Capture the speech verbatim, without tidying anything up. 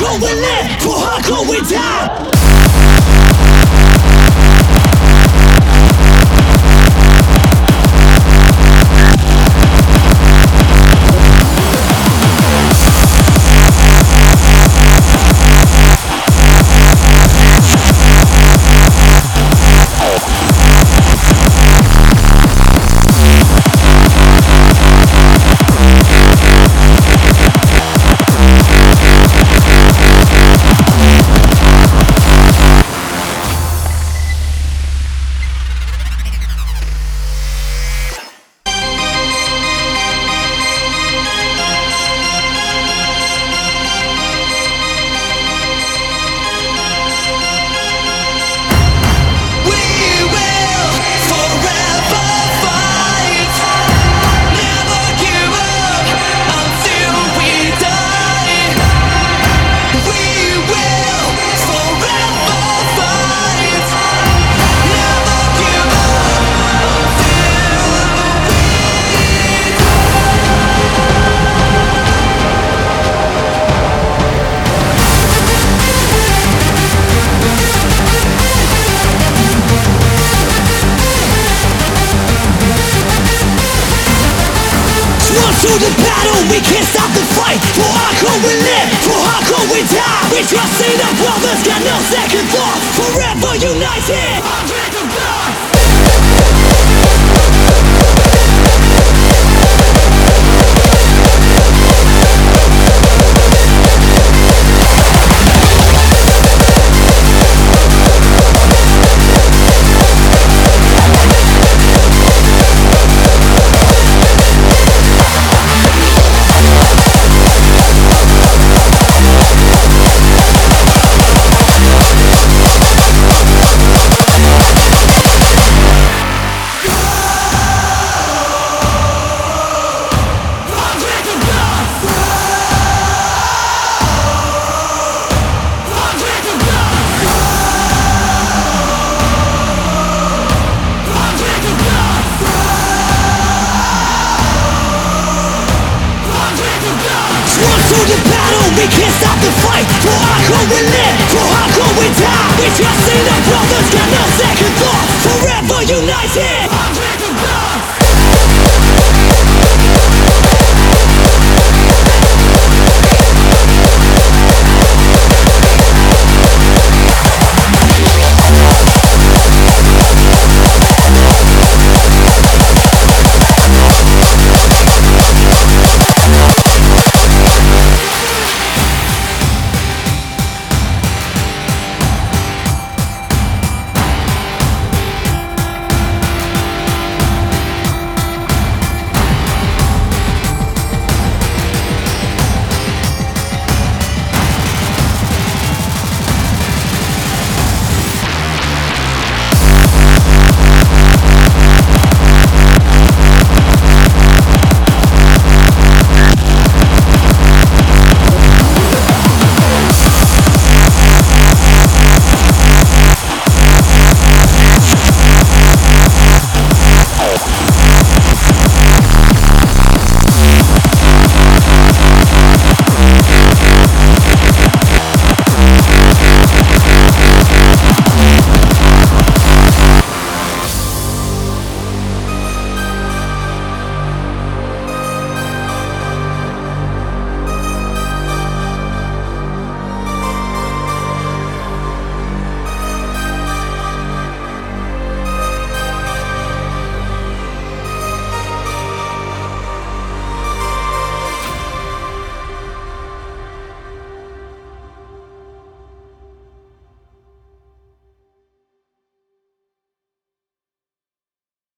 hardcore we live, for hardcore we die. To the battle, we can't stop the fight. For hardcore we live, for hardcore we die. We trust in our brothers, got no second thought. Forever united. To the battle, we can't stop the fight. For hardcore we live, for hardcore we die. We trust in our brothers, got no second thought. Forever united.